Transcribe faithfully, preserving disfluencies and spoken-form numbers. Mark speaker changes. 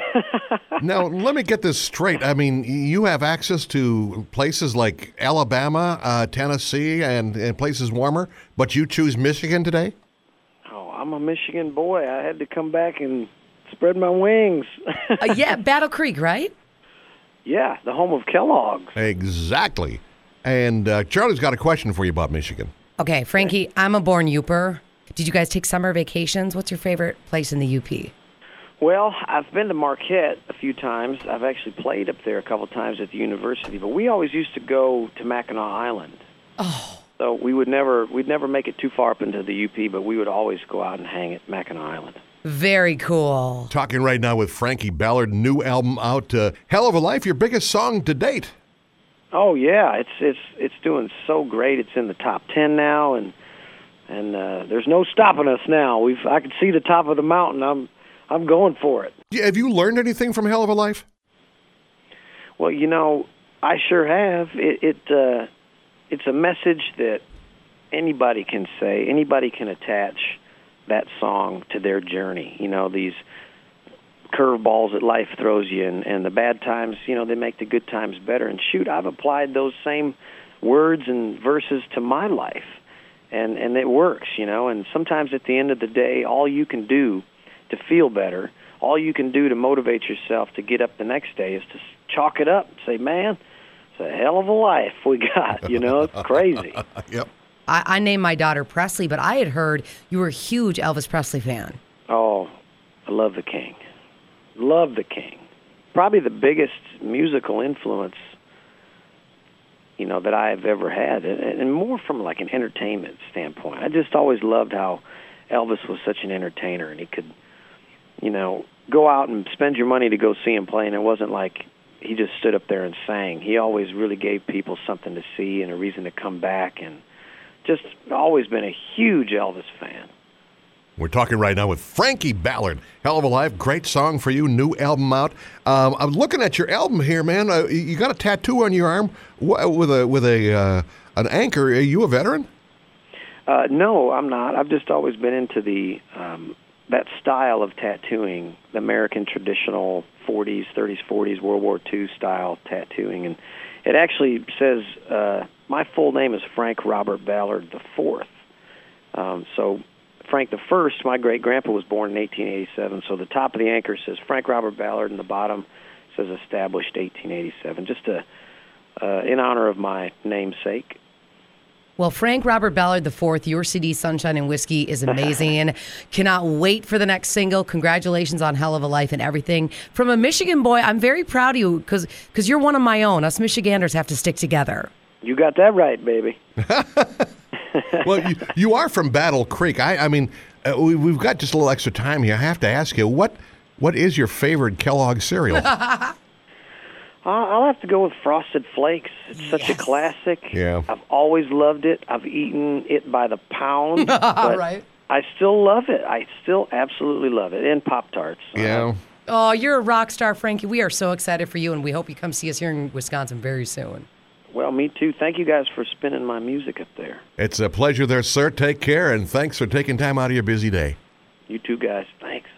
Speaker 1: Now, let me get this straight. I mean, you have access to places like Alabama, uh, Tennessee, and, and places warmer, but you choose Michigan today?
Speaker 2: Oh, I'm a Michigan boy. I had to come back and spread my wings.
Speaker 3: uh, yeah, Battle Creek, right?
Speaker 2: Yeah, the home of Kellogg's.
Speaker 1: Exactly. And uh, Charlie's got a question for you about Michigan.
Speaker 3: Okay, Frankie, I'm a born Youper. Did you guys take summer vacations? What's your favorite place in the U P?
Speaker 2: Well, I've been to Marquette a few times. I've actually played up there a couple times at the university, but we always used to go to Mackinac Island.
Speaker 3: Oh.
Speaker 2: So we would never, we'd never make it too far up into the U P, but we would always go out and hang at Mackinac Island.
Speaker 3: Very cool.
Speaker 1: Talking right now with Frankie Ballard, new album out, uh, Hell of a Life, your biggest song to date.
Speaker 2: Oh yeah, it's it's it's doing so great. It's in the top ten now, and and uh, there's no stopping us now. We've I can see the top of the mountain. I'm I'm going for it.
Speaker 1: Have you learned anything from Hell of a Life?
Speaker 2: Well, you know, I sure have. It, it uh, it's a message that anybody can say, anybody can attach that song to their journey. You know, these curveballs that life throws you, and, and the bad times, you know, they make the good times better. And shoot, I've applied those same words and verses to my life, and, and it works, you know. And sometimes at the end of the day, all you can do to feel better, all you can do to motivate yourself to get up the next day is to chalk it up and say, man, it's a hell of a life we got, you know. It's crazy.
Speaker 1: Yep.
Speaker 3: I, I named my daughter Presley, but I had heard you were a huge Elvis Presley fan.
Speaker 2: Oh, I love the King. Love the King. Probably the biggest musical influence, you know, that I've ever had, and, and more from like an entertainment standpoint. I just always loved how Elvis was such an entertainer, and he could, you know, go out and spend your money to go see him play, and it wasn't like he just stood up there and sang. He always really gave people something to see and a reason to come back, and just always been a huge Elvis fan.
Speaker 1: We're talking right now with Frankie Ballard. Hell of a Life, great song for you, new album out. Um, I'm looking at your album here, man. Uh, you got a tattoo on your arm with a with a uh, an anchor. Are you a veteran?
Speaker 2: Uh, no, I'm not. I've just always been into the um, that style of tattooing, the American traditional forties, thirties, forties, World War Two style tattooing, and it actually says uh, my full name is Frank Robert Ballard the Fourth. Um, so. Frank the First, my great-grandpa, was born in eighteen eighty-seven, so the top of the anchor says Frank Robert Ballard, and the bottom says established eighteen eighty-seven, just to, uh, in honor of my namesake.
Speaker 3: Well, Frank Robert Ballard the Fourth, your C D, Sunshine and Whiskey, is amazing. Cannot wait for the next single. Congratulations on Hell of a Life and everything. From a Michigan boy, I'm very proud of you because because you're one of my own. Us Michiganders have to stick together.
Speaker 2: You got that right, baby.
Speaker 1: Well, you, you are from Battle Creek. I, I mean, uh, we, we've got just a little extra time here. I have to ask you, what what is your favorite Kellogg cereal?
Speaker 2: uh, I'll have to go with Frosted Flakes. It's
Speaker 3: Yes.
Speaker 2: such a classic.
Speaker 1: Yeah.
Speaker 2: I've always loved it. I've eaten it by the pound, but
Speaker 3: Right.
Speaker 2: I still love it. I still absolutely love it. And Pop-Tarts.
Speaker 1: Yeah.
Speaker 3: Oh, you're a rock star, Frankie. We are so excited for you, and we hope you come see us here in Wisconsin very soon.
Speaker 2: Well, me too. Thank you guys for spinning my music up there.
Speaker 1: It's a pleasure there, sir. Take care, and thanks for taking time out of your busy day.
Speaker 2: You too, guys. Thanks.